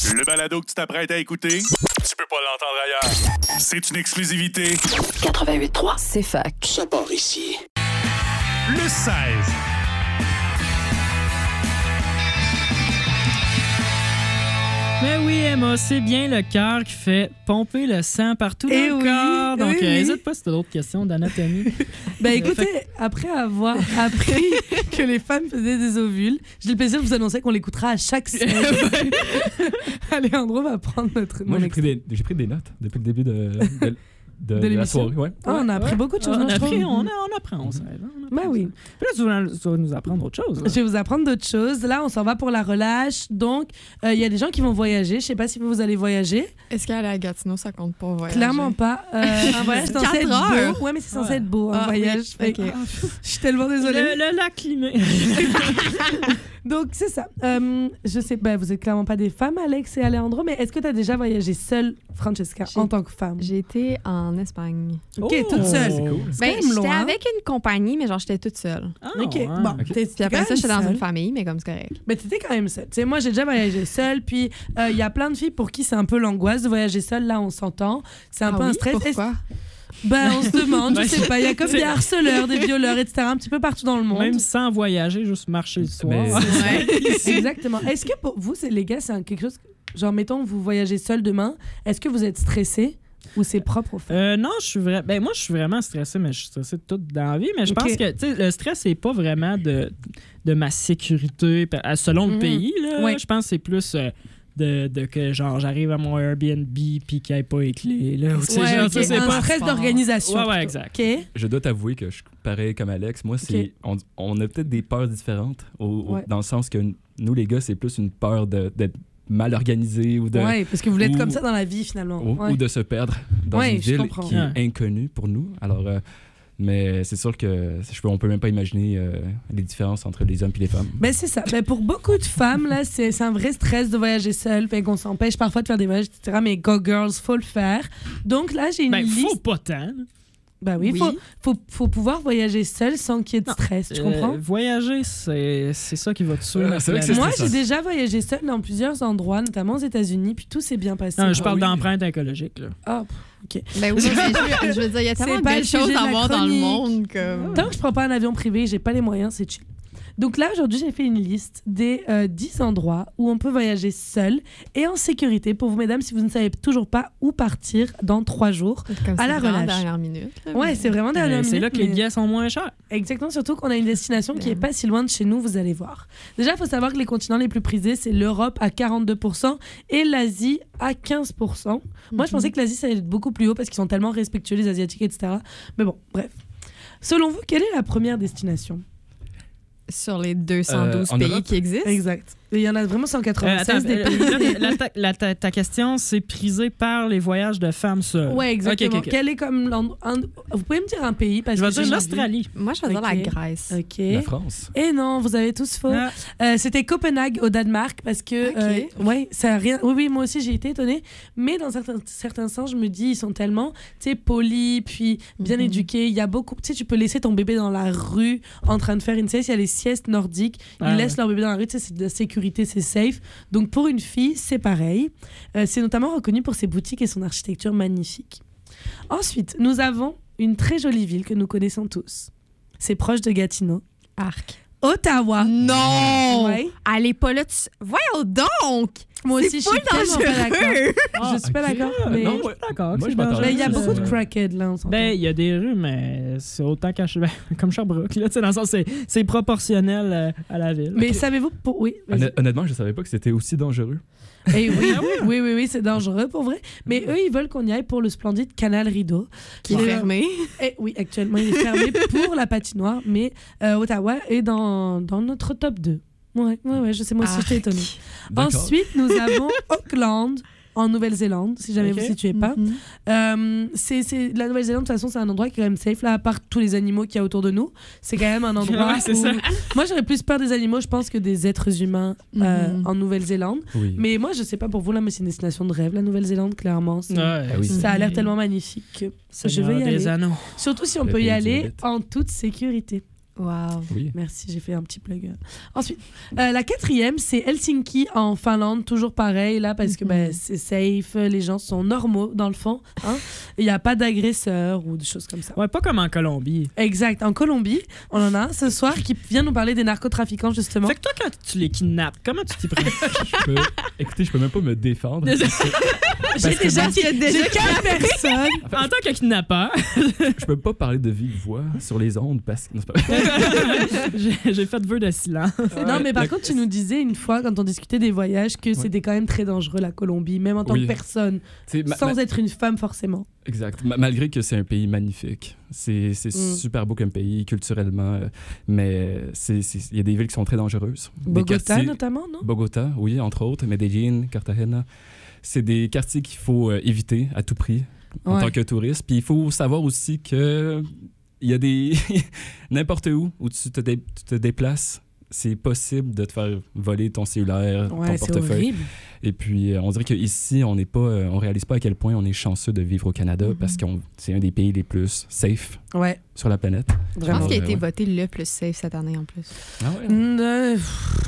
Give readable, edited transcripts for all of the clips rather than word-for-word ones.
Le balado que tu t'apprêtes à écouter, tu peux pas l'entendre ailleurs. C'est une exclusivité. 88.3, c'est fac. Ça part ici. Le 16. Mais oui, Emma, c'est bien le cœur qui fait pomper le sang partout dans le corps. Donc, n'hésite pas si tu as d'autres questions d'anatomie. Ben écoutez, après avoir appris que les femmes faisaient des ovules, j'ai le plaisir de vous annoncer qu'on l'écoutera à chaque semaine. Alejandro va prendre notre... Moi, j'ai pris des notes depuis le début de la soirée. Ouais. Ah, on a appris beaucoup de choses. On apprend, on sait. Ben oui. Puis là, tu vas nous apprendre autre chose. Je vais vous apprendre d'autres choses. Là, on s'en va pour la relâche. Donc, il y a des gens qui vont voyager. Je sais pas si vous allez voyager. Est-ce qu'aller à Gatineau, ça compte pas voyager? Clairement pas. Un voyage, c'est censé être beau. Ouais, mais c'est censé être beau, un voyage. Oui. Okay. Je suis tellement désolée. Le lac Limay. Donc, c'est ça. Je sais, vous êtes clairement pas des femmes, Alex et Alejandro, mais est-ce que tu as déjà voyagé seule, Francesca, en tant que femme? J'ai été en Espagne. OK, toute seule. C'est cool. J'étais avec une compagnie, mais genre, j'étais toute seule. OK. Bon, Puis après ça, j'étais dans une famille, mais comme c'est correct. Mais t'étais quand même seule. Tu sais, moi, j'ai déjà voyagé seule, puis il y a plein de filles pour qui c'est un peu l'angoisse de voyager seule. Là, on s'entend. C'est un peu un stress. Pourquoi? On se demande, je sais pas. Il y a comme des harceleurs, des violeurs, etc. un petit peu partout dans le monde. Même sans voyager, juste marcher le soir. Exactement. Est-ce que pour vous, les gars, c'est quelque chose... Genre, mettons, vous voyagez seul demain. Est-ce que vous êtes stressé ou c'est propre aux femmes? Non, moi, je suis vraiment stressé, mais je suis stressé de tout dans la vie. Mais je pense que le stress, c'est pas vraiment de ma sécurité selon le pays. Là. Ouais. Je pense que c'est plus... De que genre j'arrive à mon Airbnb puis qu'il n'y ait pas les clés là. C'est un stress d'organisation. Ouais, exact. Okay. Je dois t'avouer que je suis pareil comme Alex. Moi, on a peut-être des peurs différentes dans le sens que nous, les gars, c'est plus une peur d'être mal organisé ou de... Oui, parce que vous l'êtes comme ça dans la vie, finalement. Ou de se perdre dans une ville qui est inconnue pour nous. Alors... mais c'est sûr que on peut même pas imaginer les différences entre les hommes et les femmes. Ben c'est ça. Ben pour beaucoup de femmes, là, c'est un vrai stress de voyager seule. Fait qu'on s'empêche parfois de faire des voyages, etc. Mais go girls, faut le faire. Donc là, j'ai une liste. Faut pas tant. Ben oui. Faut pouvoir voyager seul sans qu'il y ait de stress. Tu comprends? Voyager, c'est ça qui va te tuer. Moi, j'ai déjà voyagé seule dans plusieurs endroits, notamment aux États-Unis, puis tout s'est bien passé. Non, je parle d'empreinte écologique. Là. Ah, OK. Ben oui, je veux dire, il y a tellement de belles choses à voir dans le monde. Tant que je prends pas un avion privé, j'ai pas les moyens, c'est chill. Donc là, aujourd'hui, j'ai fait une liste des 10 endroits où on peut voyager seul et en sécurité pour vous, mesdames, si vous ne savez toujours pas où partir dans 3 jours à la relâche. Dernière minute. Ouais, c'est vraiment dernière minute. C'est là que les billets sont moins chers. Exactement, surtout qu'on a une destination qui est pas si loin de chez nous, vous allez voir. Déjà, il faut savoir que les continents les plus prisés, c'est l'Europe à 42% et l'Asie à 15%. Moi, je pensais que l'Asie, ça allait être beaucoup plus haut parce qu'ils sont tellement respectueux, les Asiatiques, etc. Mais bon, bref. Selon vous, quelle est la première destination? Sur les 212 pays Europe? qui existent. Exact. Il y en a vraiment 196 des pays. Ta question, c'est prisé par les voyages de femmes seules. Oui, exactement. Okay. Quel est comme vous pouvez me dire un pays parce je vais que dire l'Australie. Moi, je vais dire la Grèce. OK. La France. Et non, vous avez tous faux. C'était Copenhague au Danemark parce que ça a rien. Oui, moi aussi j'ai été étonnée, mais dans certains sens, je me dis ils sont tellement, polis puis bien éduqués, il y a beaucoup, tu peux laisser ton bébé dans la rue en train de faire une sieste, il y a les siestes nordiques, ils laissent leur bébé dans la rue, c'est de la sécurité, c'est safe. Donc pour une fille, c'est pareil. C'est notamment reconnu pour ses boutiques et son architecture magnifique. Ensuite, nous avons une très jolie ville que nous connaissons tous. C'est proche de Gatineau. Arc. Ottawa. Non! Ouais. Allez pas là. Voyons donc! Moi aussi, je suis tellement pas d'accord. Je suis pas d'accord. Mais... Non, d'accord. Moi, je m'attendais. Mais il y a beaucoup de crackheads, là, on s'entend. Il y a des rues, mais c'est autant comme Sherbrooke. Là, dans le sens, c'est proportionnel à la ville. Mais savez-vous... Oui. Honnêtement, je savais pas que c'était aussi dangereux. Et oui, c'est dangereux pour vrai. Mais eux, ils veulent qu'on y aille pour le splendide Canal Rideau. Qui est fermé. Oui, actuellement, il est fermé pour la patinoire, mais Ottawa est dans notre top 2. Ouais, je sais, moi aussi, j'étais étonnée. Ensuite, nous avons Auckland, en Nouvelle-Zélande, si jamais vous ne situez pas. C'est la Nouvelle-Zélande, de toute façon, c'est un endroit qui est quand même safe, là, à part tous les animaux qu'il y a autour de nous. C'est quand même un endroit où... Ça. Moi, j'aurais plus peur des animaux, je pense, que des êtres humains en Nouvelle-Zélande. Oui. Mais moi, je sais pas pour vous, là, mais c'est une destination de rêve, la Nouvelle-Zélande, clairement. Ça a l'air tellement magnifique que je veux y aller. Surtout si on peut y aller en toute sécurité. Wow. Oui. Merci, j'ai fait un petit plug. Ensuite, la 4e, c'est Helsinki en Finlande, toujours pareil là, parce que c'est safe, les gens sont normaux dans le fond. Hein? Il n'y a pas d'agresseurs ou des choses comme ça. Ouais, pas comme en Colombie. Exact. En Colombie, on en a un ce soir qui vient nous parler des narcotrafiquants, justement. Fait que toi, quand tu les kidnappes, comment tu t'y prends? Écoutez, je peux même pas me défendre. J'ai déjà 4 personnes. En tant que kidnappeur, Je peux pas parler de vive voix sur les ondes parce que... Non, c'est pas... j'ai fait vœu de silence. Non, mais par contre, tu nous disais une fois, quand on discutait des voyages, que c'était quand même très dangereux, la Colombie, même en tant que personne, sans être une femme forcément. Exact. Malgré que c'est un pays magnifique. C'est super beau comme pays, culturellement, mais il y a des villes qui sont très dangereuses. Bogota, notamment, non? Bogota, oui, entre autres. Medellín, Cartagena. C'est des quartiers qu'il faut éviter à tout prix en tant que touriste. Puis il faut savoir aussi que il y a des... N'importe où tu te déplaces, c'est possible de te faire voler ton cellulaire, ton portefeuille. Horrible. Et puis, on dirait qu'ici, on réalise pas à quel point on est chanceux de vivre au Canada parce que c'est un des pays les plus safe sur la planète. Je pense qu'il a été voté le plus safe cette année en plus. Ah ouais?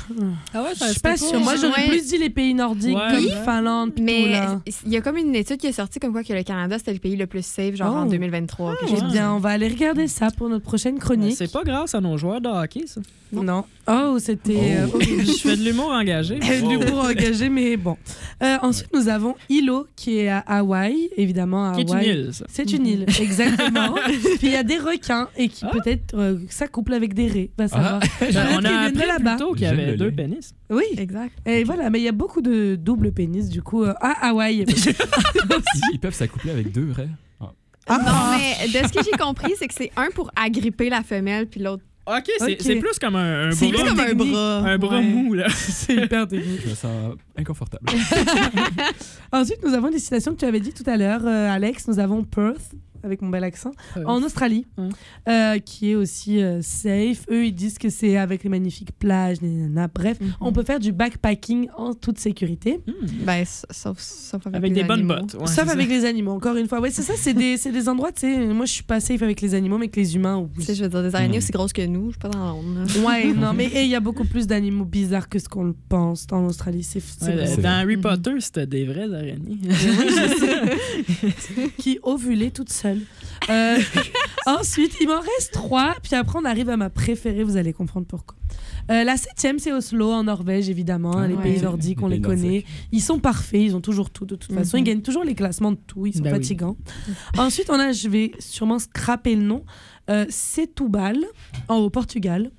Je suis pas sûre. Moi, j'aurais plus dit les pays nordiques comme Finlande. Mais il y a comme une étude qui est sortie comme quoi que le Canada, c'était le pays le plus safe, genre en 2023. Eh bien, on va aller regarder ça pour notre prochaine chronique. C'est pas grâce à nos joueurs de hockey, ça. Non. Oh, c'était... Je fais de l'humour engagé. De l'humour engagé, mais bon. Ensuite, nous avons Hilo, qui est à Hawaï, évidemment. À Qui est une île, ça. C'est une île, exactement. Puis il y a des requins et qui peut-être s'accouplent avec des raies. Va savoir. On a appris là-bas. plutôt qu'il y avait 2 pénis. Oui, exact. Et voilà, mais il y a beaucoup de doubles pénis, du coup, à Hawaï. Ils peuvent s'accoupler avec 2 raies. Non, mais de ce que j'ai compris, c'est que c'est un pour agripper la femelle, puis l'autre. OK, c'est plus comme un c'est bras. comme un bras. Un bras mou, là. C'est hyper technique. Je me sens inconfortable. Ensuite, nous avons des citations que tu avais dit tout à l'heure, Alex. Nous avons Perth, avec mon bel accent, en Australie, qui est aussi safe. Eux, ils disent que c'est avec les magnifiques plages, bref, on peut faire du backpacking en toute sécurité. Ben, sauf avec des bonnes bottes. Ouais, sauf avec les animaux, encore une fois. Ouais, c'est ça, c'est des endroits, tu sais, moi, je suis pas safe avec les animaux, mais avec les humains, oui. Tu sais, je veux dire, des araignées aussi grosses que nous, je suis pas dans la ronde. Ouais, non, mais il y a beaucoup plus d'animaux bizarres que ce qu'on le pense en Australie. Dans Harry Potter, c'était des vraies araignées. Qui ovulaient toutes seules. Ensuite, il m'en reste 3, puis après on arrive à ma préférée, vous allez comprendre pourquoi. La 7e, c'est Oslo, en Norvège, évidemment. Les pays nordiques, on les connaît. Ils sont parfaits, ils ont toujours tout, de toute façon. Ils gagnent toujours les classements de tout, ils sont fatigants. Ensuite, on a, je vais sûrement scraper le nom, Setúbal, au Portugal.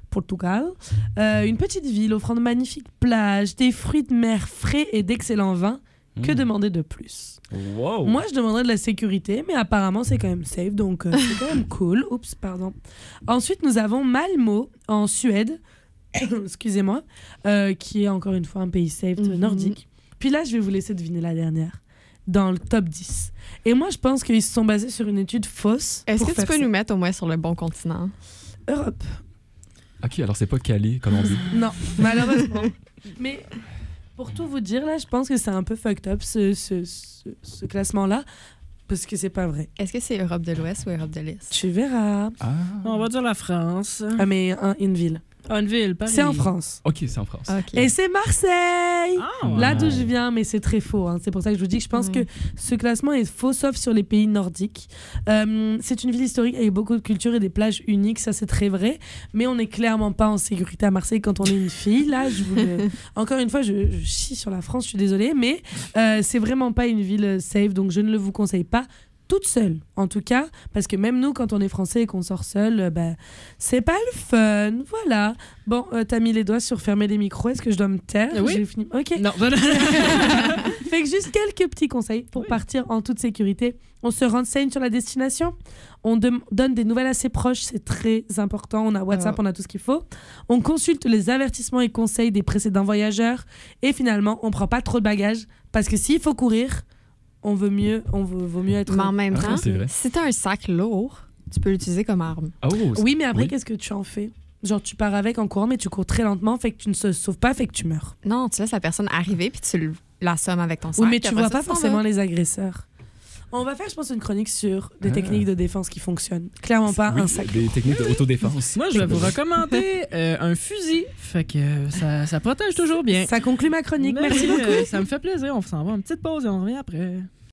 Une petite ville offrant de magnifiques plages, des fruits de mer frais et d'excellents vins. Que demander de plus? Wow. Moi, je demanderais de la sécurité, mais apparemment, c'est quand même safe, donc c'est quand même cool. Oups, pardon. Ensuite, nous avons Malmö, en Suède, excusez-moi, qui est encore une fois un pays safe nordique. Puis là, je vais vous laisser deviner la dernière, dans le top 10. Et moi, je pense qu'ils se sont basés sur une étude fausse. Est-ce que tu peux nous mettre au moins sur le bon continent? Europe. OK, alors c'est pas Cali, Colombie. Non, malheureusement. Mais... Pour tout vous dire, là, je pense que c'est un peu fucked up, ce classement-là, parce que c'est pas vrai. Est-ce que c'est Europe de l'Ouest ou Europe de l'Est? Tu verras. On va dire la France. Ah, mais une ville. Une ville, Paris. C'est en France. OK, c'est en France. Okay. Et c'est Marseille! Ouais. Là d'où je viens, mais c'est très faux. Hein. C'est pour ça que je vous dis que je pense que ce classement est faux, sauf sur les pays nordiques. C'est une ville historique avec beaucoup de culture et des plages uniques, ça c'est très vrai. Mais on n'est clairement pas en sécurité à Marseille quand on est une fille. Là, encore une fois, je chie sur la France, je suis désolée, mais c'est vraiment pas une ville safe, donc je ne le vous conseille pas. Toute seule, en tout cas, parce que même nous, quand on est français et qu'on sort seul, c'est pas le fun. Voilà. Bon, t'as mis les doigts sur fermer les micros. Est-ce que je dois me taire? Oui. J'ai fini. OK. Non. Fait que juste quelques petits conseils pour partir en toute sécurité. On se renseigne sur la destination. On donne des nouvelles assez proches. C'est très important. On a WhatsApp, on a tout ce qu'il faut. On consulte les avertissements et conseils des précédents voyageurs. Et finalement, on prend pas trop de bagages parce que s'il faut courir... vaut mieux être... Mais en même temps, vrai. si t'as un sac lourd, tu peux l'utiliser comme arme. Oui, mais après, qu'est-ce que tu en fais? Genre, tu pars avec en courant, mais tu cours très lentement, fait que tu ne te sauves pas, fait que tu meurs. Non, tu laisses la personne arriver, puis tu l'assommes avec ton sac. Oui, mais tu vois pas forcément les agresseurs. On va faire, je pense, une chronique sur des techniques de défense qui fonctionnent. Clairement pas un sac. Des techniques d'autodéfense. Moi, je vais vous recommander un fusil. Fait que ça protège toujours bien. Ça conclut ma chronique. Mais Merci beaucoup. Ça me fait plaisir. On s'en va une petite pause et on revient après.